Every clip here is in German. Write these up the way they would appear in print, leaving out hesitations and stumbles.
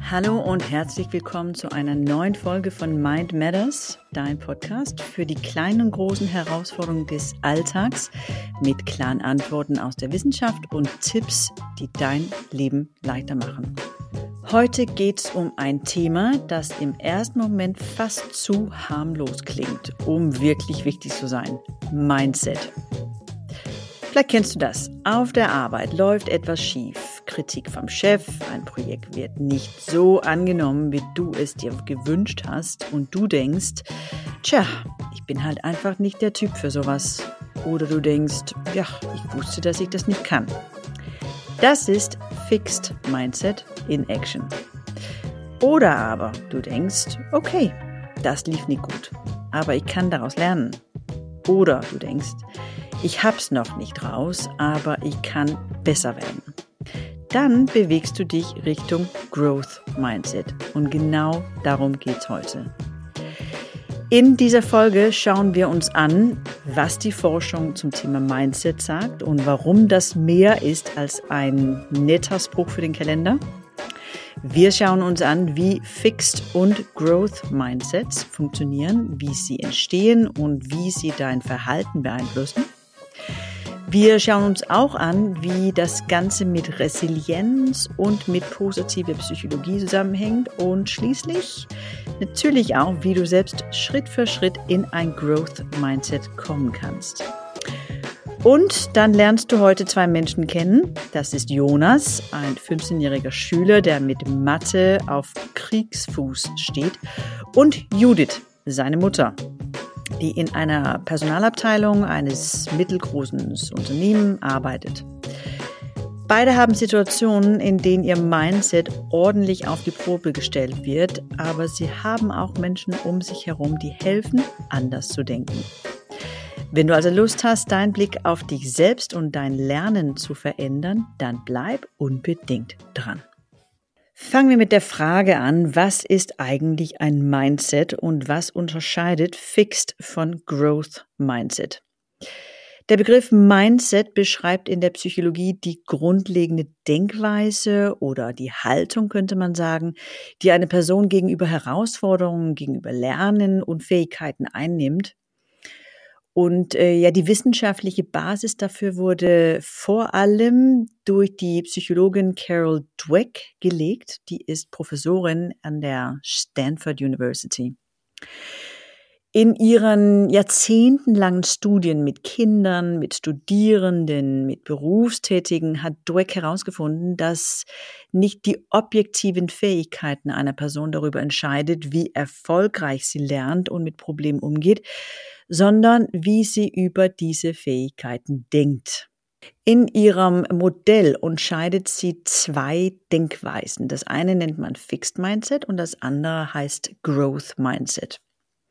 Hallo und herzlich willkommen zu einer neuen Folge von Mind Matters, dein Podcast für die kleinen und großen Herausforderungen des Alltags mit klaren Antworten aus der Wissenschaft und Tipps, die dein Leben leichter machen. Heute geht es um ein Thema, das im ersten Moment fast zu harmlos klingt, um wirklich wichtig zu sein: Mindset. Vielleicht kennst du das. Auf der Arbeit läuft etwas schief. Kritik vom Chef, ein Projekt wird nicht so angenommen, wie du es dir gewünscht hast und du denkst, tja, ich bin halt einfach nicht der Typ für sowas. Oder du denkst, ja, ich wusste, dass ich das nicht kann. Das ist Fixed Mindset in Action. Oder aber du denkst, okay, das lief nicht gut, aber ich kann daraus lernen. Oder du denkst, ich hab's noch nicht raus, aber ich kann besser werden. Dann bewegst du dich Richtung Growth Mindset. Und genau darum geht's heute. In dieser Folge schauen wir uns an, was die Forschung zum Thema Mindset sagt und warum das mehr ist als ein netter Spruch für den Kalender. Wir schauen uns an, wie Fixed und Growth Mindsets funktionieren, wie sie entstehen und wie sie dein Verhalten beeinflussen. Wir schauen uns auch an, wie das Ganze mit Resilienz und mit positiver Psychologie zusammenhängt und schließlich natürlich auch, wie du selbst Schritt für Schritt in ein Growth Mindset kommen kannst. Und dann lernst du heute zwei Menschen kennen. Das ist Jonas, ein 15-jähriger Schüler, der mit Mathe auf Kriegsfuß steht, und Judith, seine Mutter, die in einer Personalabteilung eines mittelgroßen Unternehmens arbeitet. Beide haben Situationen, in denen ihr Mindset ordentlich auf die Probe gestellt wird, aber sie haben auch Menschen um sich herum, die helfen, anders zu denken. Wenn du also Lust hast, deinen Blick auf dich selbst und dein Lernen zu verändern, dann bleib unbedingt dran. Fangen wir mit der Frage an, was ist eigentlich ein Mindset und was unterscheidet Fixed von Growth Mindset? Der Begriff Mindset beschreibt in der Psychologie die grundlegende Denkweise oder die Haltung, könnte man sagen, die eine Person gegenüber Herausforderungen, gegenüber Lernen und Fähigkeiten einnimmt. Und die wissenschaftliche Basis dafür wurde vor allem durch die Psychologin Carol Dweck gelegt. Die ist Professorin an der Stanford University. In ihren jahrzehntelangen Studien mit Kindern, mit Studierenden, mit Berufstätigen hat Dweck herausgefunden, dass nicht die objektiven Fähigkeiten einer Person darüber entscheidet, wie erfolgreich sie lernt und mit Problemen umgeht, sondern wie sie über diese Fähigkeiten denkt. In ihrem Modell unterscheidet sie zwei Denkweisen. Das eine nennt man Fixed Mindset und das andere heißt Growth Mindset.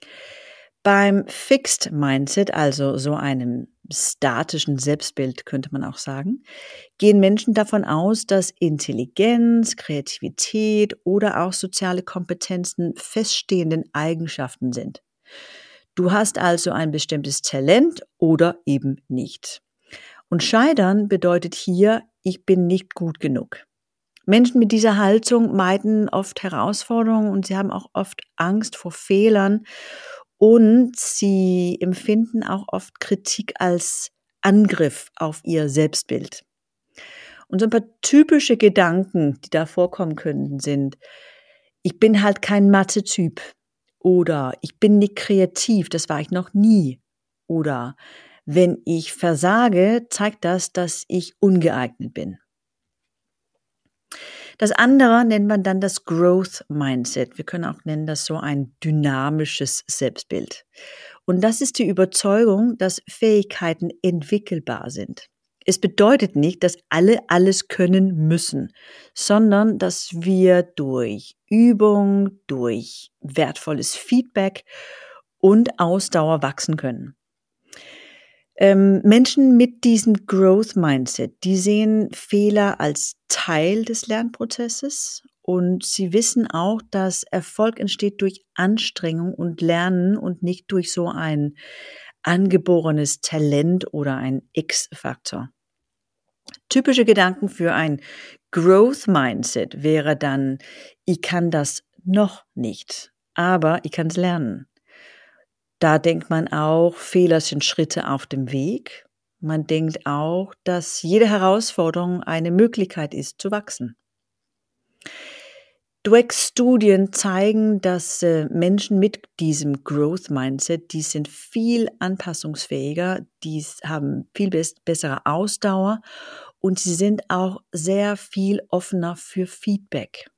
Beim Fixed Mindset, also so einem statischen Selbstbild, könnte man auch sagen, gehen Menschen davon aus, dass Intelligenz, Kreativität oder auch soziale Kompetenzen feststehenden Eigenschaften sind. Du hast also ein bestimmtes Talent oder eben nicht. Und scheitern bedeutet hier, ich bin nicht gut genug. Menschen mit dieser Haltung meiden oft Herausforderungen und sie haben auch oft Angst vor Fehlern und sie empfinden auch oft Kritik als Angriff auf ihr Selbstbild. Und so ein paar typische Gedanken, die da vorkommen könnten, sind: Ich bin halt kein Mathe-Typ. Oder ich bin nicht kreativ, das war ich noch nie. Oder wenn ich versage, zeigt das, dass ich ungeeignet bin. Das andere nennt man dann das Growth Mindset. Wir können auch nennen das so ein dynamisches Selbstbild. Und das ist die Überzeugung, dass Fähigkeiten entwickelbar sind. Es bedeutet nicht, dass alle alles können müssen, sondern dass wir durch Übung, durch wertvolles Feedback und Ausdauer wachsen können. Menschen mit diesem Growth Mindset, die sehen Fehler als Teil des Lernprozesses und sie wissen auch, dass Erfolg entsteht durch Anstrengung und Lernen und nicht durch so ein angeborenes Talent oder ein X-Faktor. Typische Gedanken für ein Growth Mindset wäre dann, ich kann das noch nicht, aber ich kann es lernen. Da denkt man auch, Fehler sind Schritte auf dem Weg. Man denkt auch, dass jede Herausforderung eine Möglichkeit ist, zu wachsen. Dweck-Studien zeigen, dass Menschen mit diesem Growth Mindset, die sind viel anpassungsfähiger, die haben viel bessere Ausdauer und sie sind auch sehr viel offener für Feedback.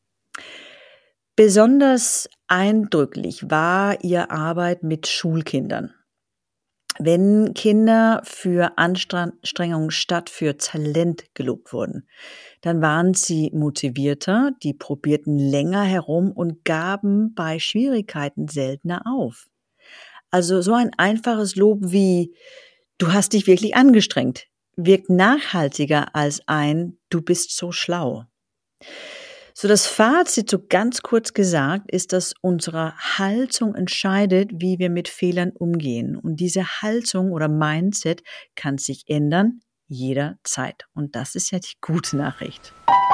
Besonders eindrücklich war ihre Arbeit mit Schulkindern. Wenn Kinder für Anstrengung statt für Talent gelobt wurden, dann waren sie motivierter, die probierten länger herum und gaben bei Schwierigkeiten seltener auf. Also so ein einfaches Lob wie „Du hast dich wirklich angestrengt“ wirkt nachhaltiger als ein „Du bist so schlau“. So das Fazit, so ganz kurz gesagt, ist, dass unsere Haltung entscheidet, wie wir mit Fehlern umgehen. Und diese Haltung oder Mindset kann sich ändern jederzeit. Und das ist ja die gute Nachricht.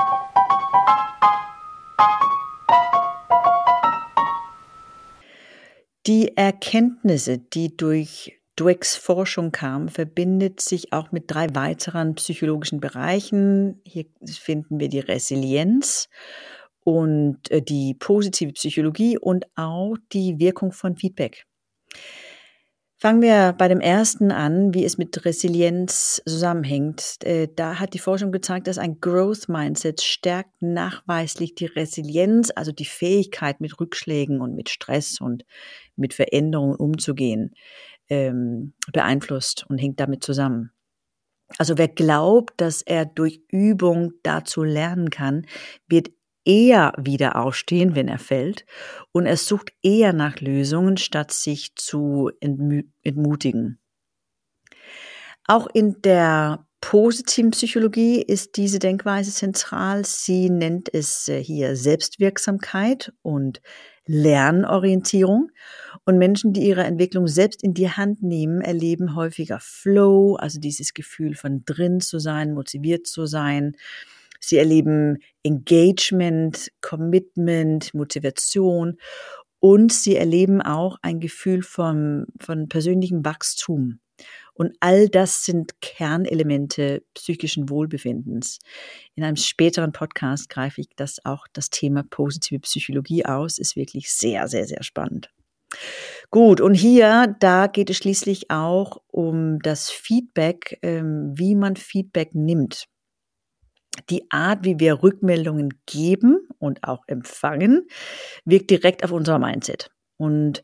Die Erkenntnisse, die durch Dwecks Forschung kamen, verbindet sich auch mit 3 weiteren psychologischen Bereichen. Hier finden wir die Resilienz und die positive Psychologie und auch die Wirkung von Feedback. Fangen wir bei dem ersten an, wie es mit Resilienz zusammenhängt. Da hat die Forschung gezeigt, dass ein Growth Mindset stärkt nachweislich die Resilienz, also die Fähigkeit, mit Rückschlägen und mit Stress und mit Veränderungen umzugehen, beeinflusst und hängt damit zusammen. Also wer glaubt, dass er durch Übung dazu lernen kann, wird eher wieder aufstehen, wenn er fällt, und er sucht eher nach Lösungen, statt sich zu entmutigen. Auch in der positiven Psychologie ist diese Denkweise zentral. Sie nennt es hier Selbstwirksamkeit und Lernorientierung. Und Menschen, die ihre Entwicklung selbst in die Hand nehmen, erleben häufiger Flow, also dieses Gefühl von drin zu sein, motiviert zu sein. Sie erleben Engagement, Commitment, Motivation und sie erleben auch ein Gefühl von persönlichem Wachstum. Und all das sind Kernelemente psychischen Wohlbefindens. In einem späteren Podcast greife ich das Thema positive Psychologie aus. Ist wirklich sehr, sehr, sehr spannend. Gut, und da geht es schließlich auch um das Feedback, wie man Feedback nimmt. Die Art, wie wir Rückmeldungen geben und auch empfangen, wirkt direkt auf unser Mindset. Und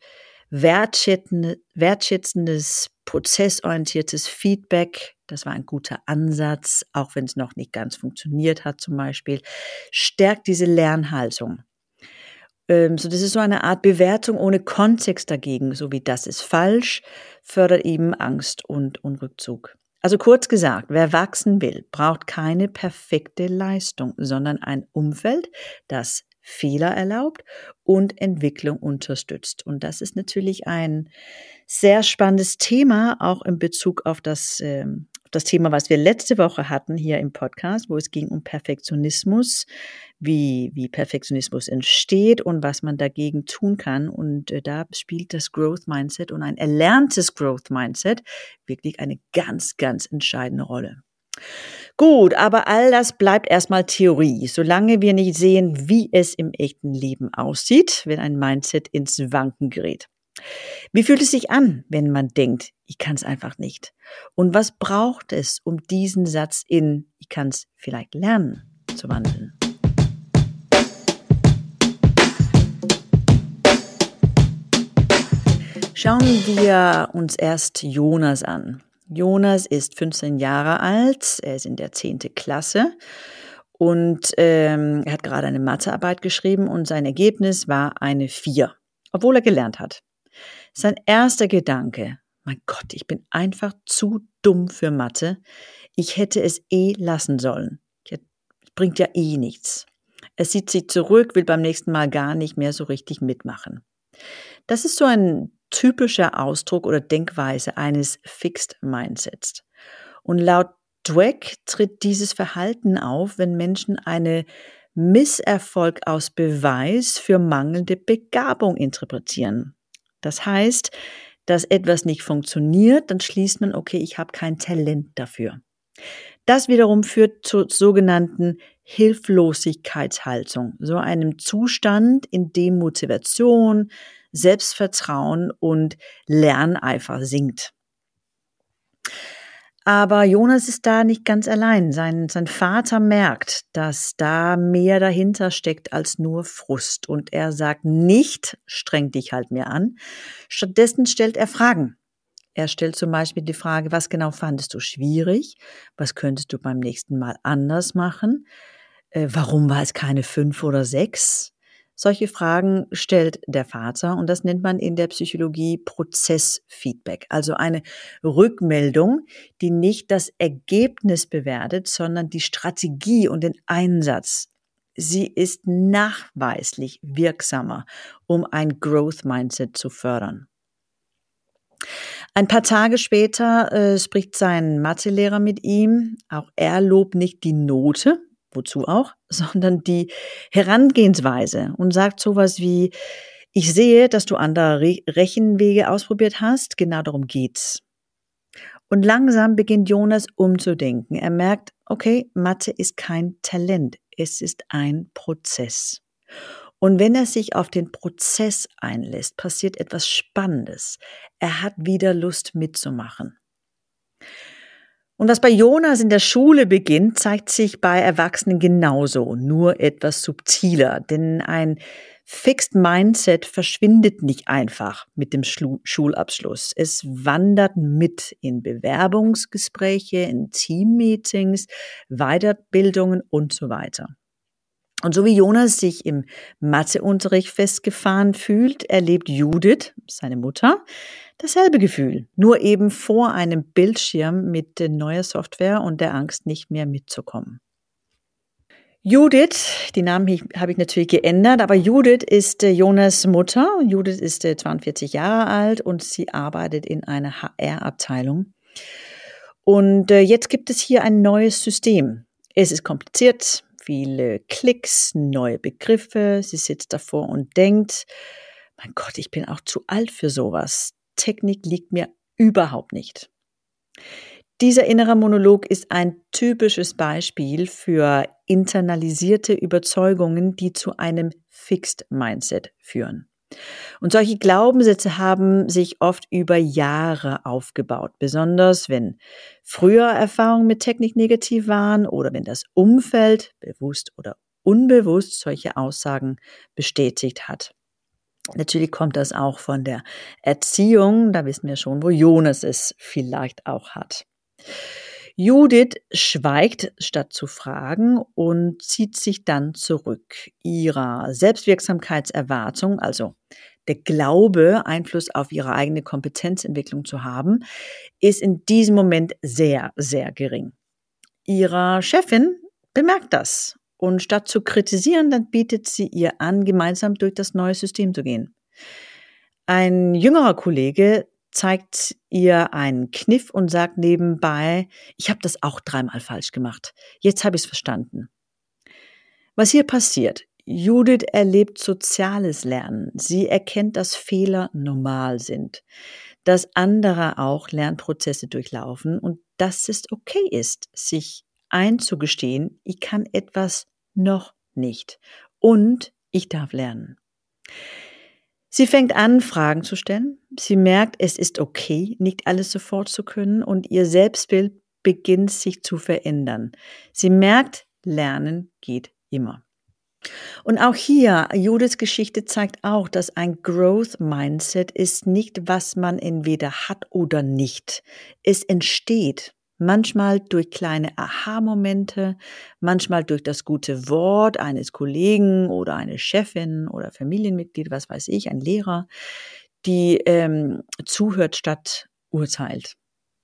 wertschätzendes, prozessorientiertes Feedback, das war ein guter Ansatz, auch wenn es noch nicht ganz funktioniert hat zum Beispiel, stärkt diese Lernhaltung. Das ist so eine Art Bewertung ohne Kontext dagegen, so wie das ist falsch, fördert eben Angst und Rückzug. Also kurz gesagt, wer wachsen will, braucht keine perfekte Leistung, sondern ein Umfeld, das Fehler erlaubt und Entwicklung unterstützt. Und das ist natürlich ein sehr spannendes Thema, auch in Bezug auf das Thema, was wir letzte Woche hatten hier im Podcast, wo es ging um Perfektionismus, wie Perfektionismus entsteht und was man dagegen tun kann. Und da spielt das Growth Mindset und ein erlerntes Growth Mindset wirklich eine ganz, ganz entscheidende Rolle. Gut, aber all das bleibt erstmal Theorie, solange wir nicht sehen, wie es im echten Leben aussieht, wenn ein Mindset ins Wanken gerät. Wie fühlt es sich an, wenn man denkt, ich kann es einfach nicht? Und was braucht es, um diesen Satz in ich kann es vielleicht lernen zu wandeln? Schauen wir uns erst Jonas an. Jonas ist 15 Jahre alt, er ist in der 10. Klasse und er hat gerade eine Mathearbeit geschrieben und sein Ergebnis war eine 4, obwohl er gelernt hat. Sein erster Gedanke: Mein Gott, ich bin einfach zu dumm für Mathe. Ich hätte es lassen sollen. Es bringt ja nichts. Er sieht sich zurück, will beim nächsten Mal gar nicht mehr so richtig mitmachen. Das ist so ein typischer Ausdruck oder Denkweise eines Fixed Mindsets. Und laut Dweck tritt dieses Verhalten auf, wenn Menschen einen Misserfolg aus Beweis für mangelnde Begabung interpretieren. Das heißt, dass etwas nicht funktioniert, dann schließt man, okay, ich habe kein Talent dafür. Das wiederum führt zur sogenannten Hilflosigkeitshaltung, so einem Zustand, in dem Motivation, Selbstvertrauen und Lerneifer sinkt. Aber Jonas ist da nicht ganz allein. Sein Vater merkt, dass da mehr dahinter steckt als nur Frust. Und er sagt nicht, streng dich halt mehr an. Stattdessen stellt er Fragen. Er stellt zum Beispiel die Frage, was genau fandest du schwierig? Was könntest du beim nächsten Mal anders machen? Warum war es keine 5 oder 6? Solche Fragen stellt der Vater und das nennt man in der Psychologie Prozessfeedback, also eine Rückmeldung, die nicht das Ergebnis bewertet, sondern die Strategie und den Einsatz. Sie ist nachweislich wirksamer, um ein Growth Mindset zu fördern. Ein paar Tage später spricht sein Mathelehrer mit ihm. Auch er lobt nicht die Note, wozu auch, sondern die Herangehensweise und sagt sowas wie, ich sehe, dass du andere Rechenwege ausprobiert hast, genau darum geht's. Und langsam beginnt Jonas umzudenken. Er merkt, okay, Mathe ist kein Talent, es ist ein Prozess. Und wenn er sich auf den Prozess einlässt, passiert etwas Spannendes. Er hat wieder Lust mitzumachen. Und was bei Jonas in der Schule beginnt, zeigt sich bei Erwachsenen genauso, nur etwas subtiler. Denn ein Fixed Mindset verschwindet nicht einfach mit dem Schulabschluss. Es wandert mit in Bewerbungsgespräche, in Teammeetings, Weiterbildungen und so weiter. Und so wie Jonas sich im Matheunterricht festgefahren fühlt, erlebt Judith, seine Mutter, dasselbe Gefühl, nur eben vor einem Bildschirm mit neuer Software und der Angst, nicht mehr mitzukommen. Judith, die Namen habe ich natürlich geändert, aber Judith ist Jonas Mutter. Judith ist 42 Jahre alt und sie arbeitet in einer HR-Abteilung. Und jetzt gibt es hier ein neues System. Es ist kompliziert, viele Klicks, neue Begriffe. Sie sitzt davor und denkt, mein Gott, ich bin auch zu alt für sowas. Technik liegt mir überhaupt nicht. Dieser innere Monolog ist ein typisches Beispiel für internalisierte Überzeugungen, die zu einem Fixed Mindset führen. Und solche Glaubenssätze haben sich oft über Jahre aufgebaut, besonders wenn früher Erfahrungen mit Technik negativ waren oder wenn das Umfeld bewusst oder unbewusst solche Aussagen bestätigt hat. Natürlich kommt das auch von der Erziehung, da wissen wir schon, wo Jonas es vielleicht auch hat. Judith schweigt, statt zu fragen, und zieht sich dann zurück. Ihrer Selbstwirksamkeitserwartung, also der Glaube, Einfluss auf ihre eigene Kompetenzentwicklung zu haben, ist in diesem Moment sehr, sehr gering. Ihre Chefin bemerkt das und statt zu kritisieren, dann bietet sie ihr an, gemeinsam durch das neue System zu gehen. Ein jüngerer Kollege zeigt ihr einen Kniff und sagt nebenbei, ich habe das auch 3-mal falsch gemacht. Jetzt habe ich es verstanden. Was hier passiert? Judith erlebt soziales Lernen. Sie erkennt, dass Fehler normal sind, dass andere auch Lernprozesse durchlaufen und dass es okay ist, sich einzugestehen, ich kann etwas noch nicht und ich darf lernen. Sie fängt an, Fragen zu stellen. Sie merkt, es ist okay, nicht alles sofort zu können und ihr Selbstbild beginnt sich zu verändern. Sie merkt, Lernen geht immer. Und auch hier, Judiths Geschichte zeigt auch, dass ein Growth Mindset ist nicht, was man entweder hat oder nicht. Es entsteht. Manchmal durch kleine Aha-Momente, manchmal durch das gute Wort eines Kollegen oder eine Chefin oder Familienmitglied, was weiß ich, ein Lehrer, die zuhört statt urteilt.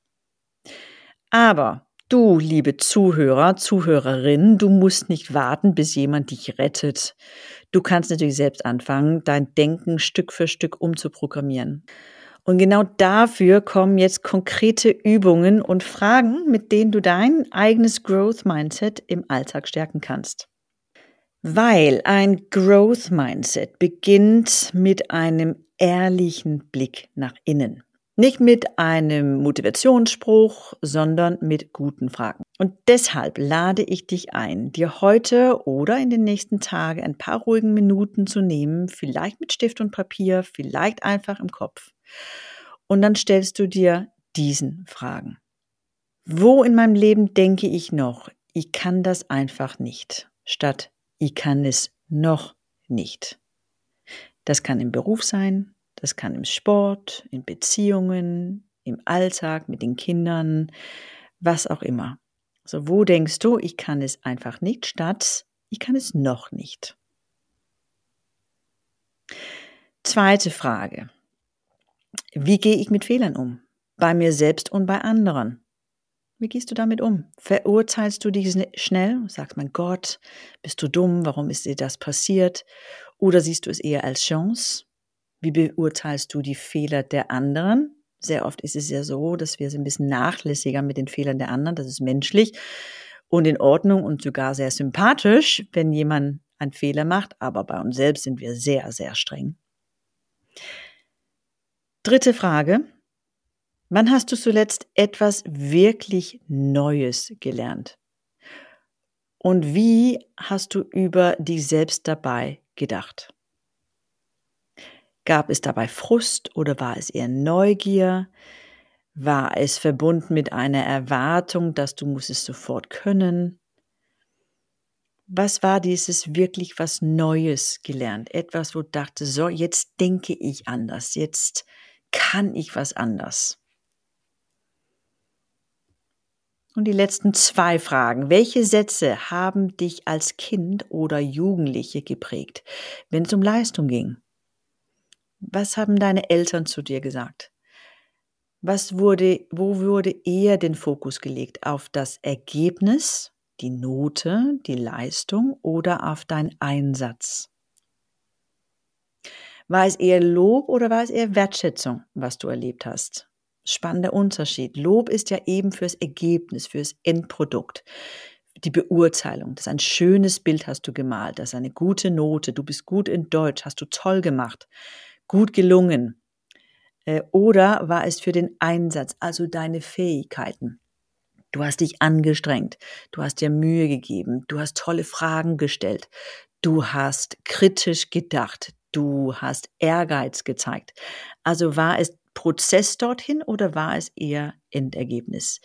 Aber du, liebe Zuhörer, Zuhörerin, du musst nicht warten, bis jemand dich rettet. Du kannst natürlich selbst anfangen, dein Denken Stück für Stück umzuprogrammieren. Und genau dafür kommen jetzt konkrete Übungen und Fragen, mit denen du dein eigenes Growth Mindset im Alltag stärken kannst. Weil ein Growth Mindset beginnt mit einem ehrlichen Blick nach innen. Nicht mit einem Motivationsspruch, sondern mit guten Fragen. Und deshalb lade ich dich ein, dir heute oder in den nächsten Tagen ein paar ruhigen Minuten zu nehmen, vielleicht mit Stift und Papier, vielleicht einfach im Kopf. Und dann stellst du dir diesen Fragen. Wo in meinem Leben denke ich noch, ich kann das einfach nicht, statt ich kann es noch nicht. Das kann im Beruf sein, das kann im Sport, in Beziehungen, im Alltag mit den Kindern, was auch immer. So, wo denkst du, ich kann es einfach nicht, statt ich kann es noch nicht. Zweite Frage. Wie gehe ich mit Fehlern um? Bei mir selbst und bei anderen. Wie gehst du damit um? Verurteilst du dich schnell? Sagst, mein Gott, bist du dumm? Warum ist dir das passiert? Oder siehst du es eher als Chance? Wie beurteilst du die Fehler der anderen? Sehr oft ist es ja so, dass wir so ein bisschen nachlässiger mit den Fehlern der anderen. Das ist menschlich und in Ordnung und sogar sehr sympathisch, wenn jemand einen Fehler macht. Aber bei uns selbst sind wir sehr, sehr streng. Dritte Frage. Wann hast du zuletzt etwas wirklich Neues gelernt? Und wie hast du über dich selbst dabei gedacht? Gab es dabei Frust oder war es eher Neugier? War es verbunden mit einer Erwartung, dass du musst es sofort können? Was war dieses wirklich was Neues gelernt? Etwas, wo du dachtest, so, jetzt denke ich anders, jetzt kann ich was anders. Und die letzten 2 Fragen. Welche Sätze haben dich als Kind oder Jugendliche geprägt, wenn es um Leistung ging? Was haben deine Eltern zu dir gesagt? Wo wurde eher den Fokus gelegt? Auf das Ergebnis, die Note, die Leistung oder auf deinen Einsatz? War es eher Lob oder war es eher Wertschätzung, was du erlebt hast? Spannender Unterschied. Lob ist ja eben fürs Ergebnis, fürs Endprodukt. Die Beurteilung, das ist ein schönes Bild hast du gemalt, das ist eine gute Note, du bist gut in Deutsch, hast du toll gemacht, gut gelungen. Oder war es für den Einsatz, also deine Fähigkeiten? Du hast dich angestrengt, du hast dir Mühe gegeben, du hast tolle Fragen gestellt, du hast kritisch gedacht, du hast Ehrgeiz gezeigt. Also war es Prozess dorthin oder war es eher Endergebnis?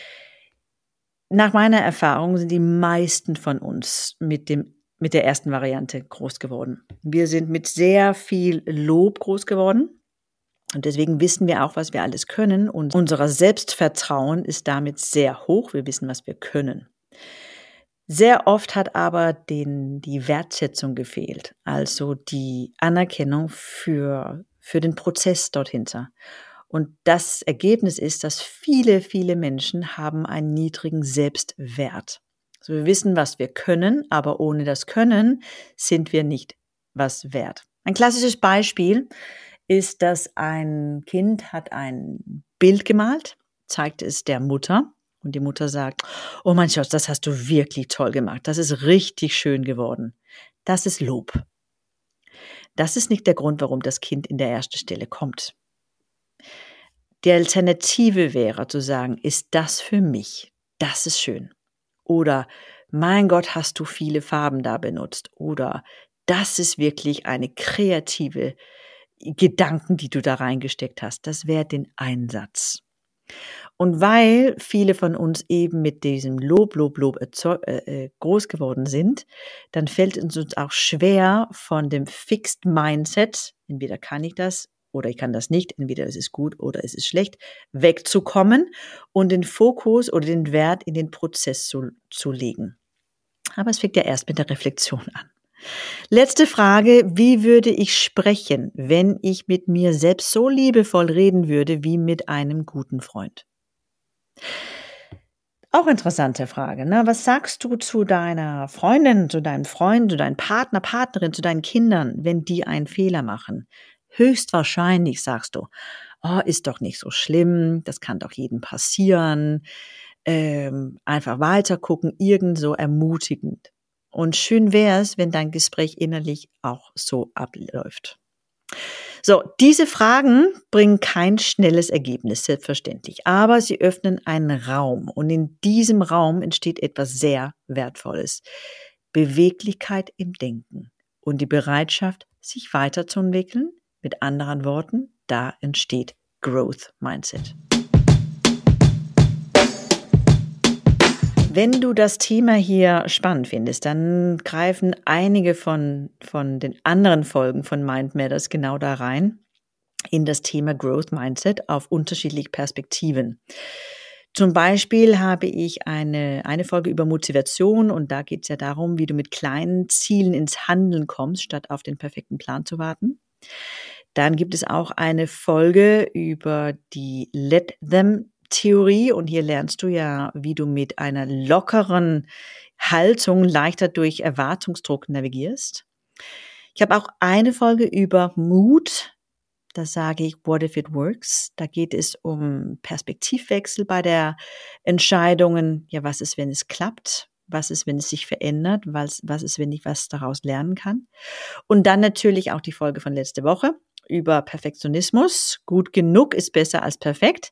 Nach meiner Erfahrung sind die meisten von uns mit der ersten Variante groß geworden. Wir sind mit sehr viel Lob groß geworden. Und deswegen wissen wir auch, was wir alles können. Und unser Selbstvertrauen ist damit sehr hoch. Wir wissen, was wir können. Sehr oft hat aber die Wertschätzung gefehlt. Also die Anerkennung für den Prozess dort hinter. Und das Ergebnis ist, dass viele, viele Menschen haben einen niedrigen Selbstwert. Also wir wissen, was wir können, aber ohne das Können sind wir nicht was wert. Ein klassisches Beispiel ist, dass ein Kind hat ein Bild gemalt, zeigt es der Mutter und die Mutter sagt, oh mein Schatz, das hast du wirklich toll gemacht, das ist richtig schön geworden. Das ist Lob. Das ist nicht der Grund, warum das Kind in der ersten Stelle kommt. Die Alternative wäre zu sagen, ist das für mich? Das ist schön. Oder, mein Gott, hast du viele Farben da benutzt. Oder, das ist wirklich eine kreative Gedanken, die du da reingesteckt hast. Das wäre den Einsatz. Und weil viele von uns eben mit diesem Lob groß geworden sind, dann fällt es uns auch schwer, von dem Fixed Mindset, entweder kann ich das oder ich kann das nicht, entweder es ist gut oder es ist schlecht, wegzukommen und den Fokus oder den Wert in den Prozess zu legen. Aber es fängt ja erst mit der Reflexion an. Letzte Frage, wie würde ich sprechen, wenn ich mit mir selbst so liebevoll reden würde wie mit einem guten Freund? Auch interessante Frage, ne? Was sagst du zu deiner Freundin, zu deinem Freund, zu deinem Partner, Partnerin, zu deinen Kindern, wenn die einen Fehler machen? Höchstwahrscheinlich sagst du, oh, ist doch nicht so schlimm, das kann doch jedem passieren, einfach weiter gucken, irgend so ermutigend. Und schön wäre es, wenn dein Gespräch innerlich auch so abläuft. So, diese Fragen bringen kein schnelles Ergebnis, selbstverständlich, aber sie öffnen einen Raum und in diesem Raum entsteht etwas sehr Wertvolles. Beweglichkeit im Denken und die Bereitschaft, sich weiterzuentwickeln. Mit anderen Worten, da entsteht Growth Mindset. Wenn du das Thema hier spannend findest, dann greifen einige von den anderen Folgen von Mind Matters genau da rein in das Thema Growth Mindset auf unterschiedliche Perspektiven. Zum Beispiel habe ich eine Folge über Motivation und da geht es ja darum, wie du mit kleinen Zielen ins Handeln kommst, statt auf den perfekten Plan zu warten. Dann gibt es auch eine Folge über die Let Them Theorie und hier lernst du ja, wie du mit einer lockeren Haltung leichter durch Erwartungsdruck navigierst. Ich habe auch eine Folge über Mut. Da sage ich, what if it works? Da geht es um Perspektivwechsel bei der Entscheidungen. Ja, was ist, wenn es klappt? Was ist, wenn es sich verändert? Was ist, wenn ich was daraus lernen kann? Und dann natürlich auch die Folge von letzte Woche über Perfektionismus. Gut genug ist besser als perfekt,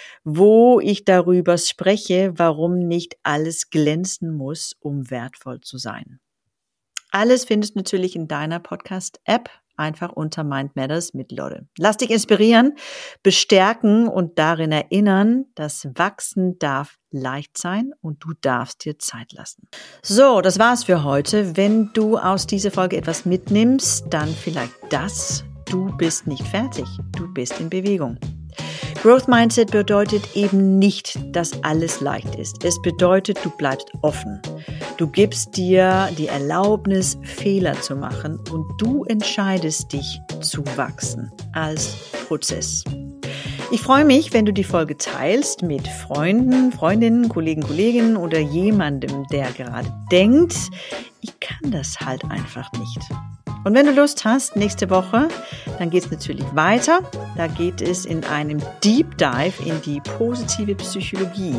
wo ich darüber spreche, warum nicht alles glänzen muss, um wertvoll zu sein. Alles findest du natürlich in deiner Podcast-App, einfach unter Mind Matters mit Lotte. Lass dich inspirieren, bestärken und darin erinnern, dass Wachsen darf leicht sein und du darfst dir Zeit lassen. So, das war's für heute. Wenn du aus dieser Folge etwas mitnimmst, dann vielleicht das: Du bist nicht fertig, du bist in Bewegung. Growth Mindset bedeutet eben nicht, dass alles leicht ist. Es bedeutet, du bleibst offen. Du gibst dir die Erlaubnis, Fehler zu machen und du entscheidest dich zu wachsen als Prozess. Ich freue mich, wenn du die Folge teilst mit Freunden, Freundinnen, Kolleginnen oder jemandem, der gerade denkt, ich kann das halt einfach nicht. Und wenn du Lust hast, nächste Woche, dann geht es natürlich weiter. Da geht es in einem Deep Dive in die positive Psychologie.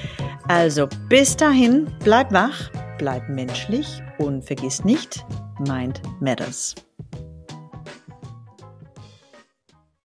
Also bis dahin, bleib wach, bleib menschlich und vergiss nicht, Mind Matters.